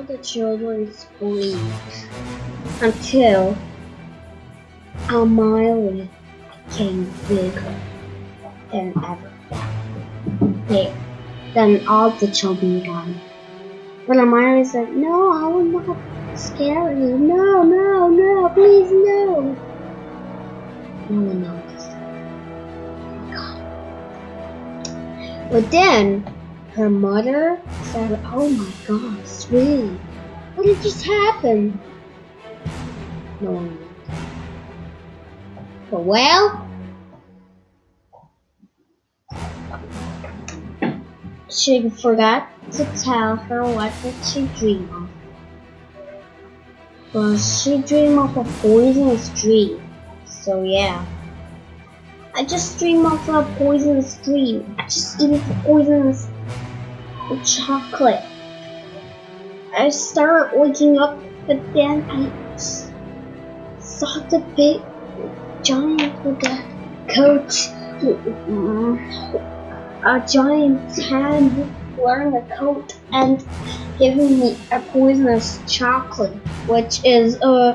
the children screamed until Hermione became bigger than ever. Then all the children ran. But Hermione said, "No, I will not scare you. No, no, no, please no." No one noticed. God. But then her mother said, "Oh my God, sweetie, what did just happen?" No one knew. But well, she forgot to tell her what did she dream of. Well, she dreamed of a poisonous dream. So yeah, I just dreamed of a poisonous dream. I just eat poisonous chocolate. I started waking up, but then I saw the big giant with a coat, a giant hand wearing a coat and giving me a poisonous chocolate, which is a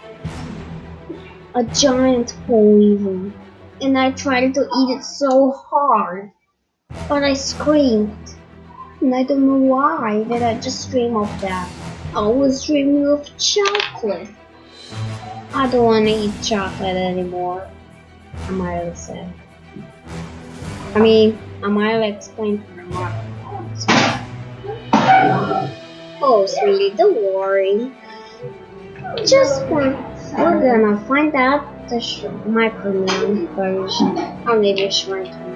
giant poison. And I tried to eat it so hard, but I screamed. And I don't know why did I just dream of that. I was dreaming of chocolate. I don't want to eat chocolate anymore, Amira said. Amira explained to her mother. Oh, sweetie, don't worry. We're gonna find out the microman version. I'll leave you shrink.